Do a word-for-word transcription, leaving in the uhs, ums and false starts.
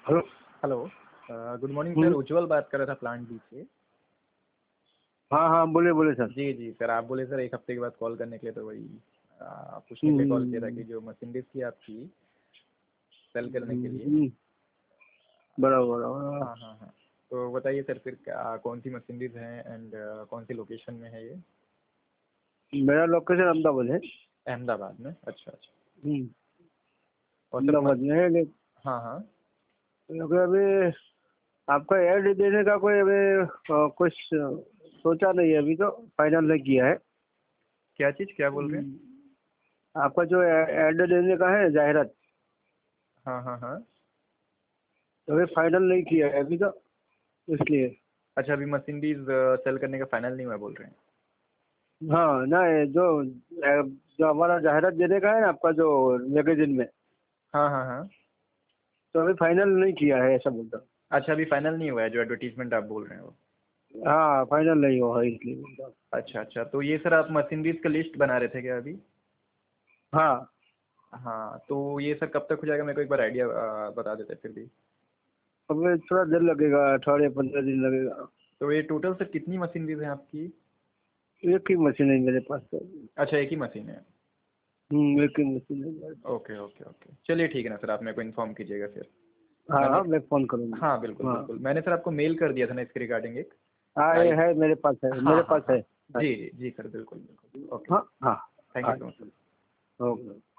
Hello. Hello. Good morning sir, hmm, Ujjwal बात कर रहा था प्लांट बी से। हाँ हाँ, बोले बोले सर। जी जी सर, आप बोले सर एक हफ्ते के बाद कॉल करने के लिए, तो वही आ, पूछने के लिए कॉल किया था कि हम्म, जो मशीनरीज थी आपकी सेल करने के हम्म, लिए। हम्म, बराबर बराबर। हाँ हाँ हाँ। तो बताइए सर, फिर क्या कौन सी मशीनरीज हैं एंड कौन सी लोकेशन में है ये? मेरा लोकेशन अहमदाबाद है। अहमदाबाद में? अच्छा अच्छा। हम्म, और सर अहमदाबाद मस... में है लेकिन हाँ हाँ। लेकिन अभी आपका ऐड देने का कोई अभी अ, कुछ सोचा नहीं है, अभी तो फाइनल नहीं किया है। क्या चीज़, क्या बोल रहे हैं? हम्म, आपका जो ऐड देने का है जाहिरात, हाँ हाँ हाँ। तो अभी फाइनल नहीं किया है अभी तो, इसलिए। अच्छा, अभी मशीनरीज सेल करने का फाइनल नहीं हुआ बोल रहे हैं? हाँ ना, ये जो जो हमारा जाहिरात देने का है ना आपका जो मैगजीन में, हाँ हाँ हाँ। तो अभी फाइनल नहीं किया है ऐसा बोलता हूँ। अच्छा, अभी फाइनल नहीं हुआ है जो एडवर्टीजमेंट आप बोल रहे हैं वो? हाँ, फाइनल नहीं हुआ है इसलिए बोलता हूँ। अच्छा अच्छा, तो ये सर आप मशीनरीज का लिस्ट बना रहे थे क्या अभी? हाँ, हाँ, तो ये सर कब तक हो जाएगा, मेरे को एक बार आइडिया बता देते फिर भी। अब ये थोड़ा देर लगेगा, अठारह पंद्रह दिन लगेगा। तो ये टोटल सर कितनी मशीनरीज हैं आपकी? एक ही मशीन है मेरे पास तो। अच्छा, एक ही मशीन है? हम्म, एक ही मशीन है मेरे पास। ओके ओके ओके, चलिए ठीक है ना सर, आप मेरे को इन्फॉर्म कीजिएगा फिर। हाँ मैंने हाँ, मैं फोन करूँगा। हाँ बिल्कुल हाँ बिल्कुल, मैंने सर आपको मेल कर दिया था ना इसके रिगार्डिंग एक। हाँ, ये राइट। है मेरे पास, है हाँ मेरे हाँ पास है। हाँ। जी जी जी सर, बिल्कुल बिल्कुल, ओके। हाँ हाँ। थैंक यू सो मच अच्छा, सर। ओके।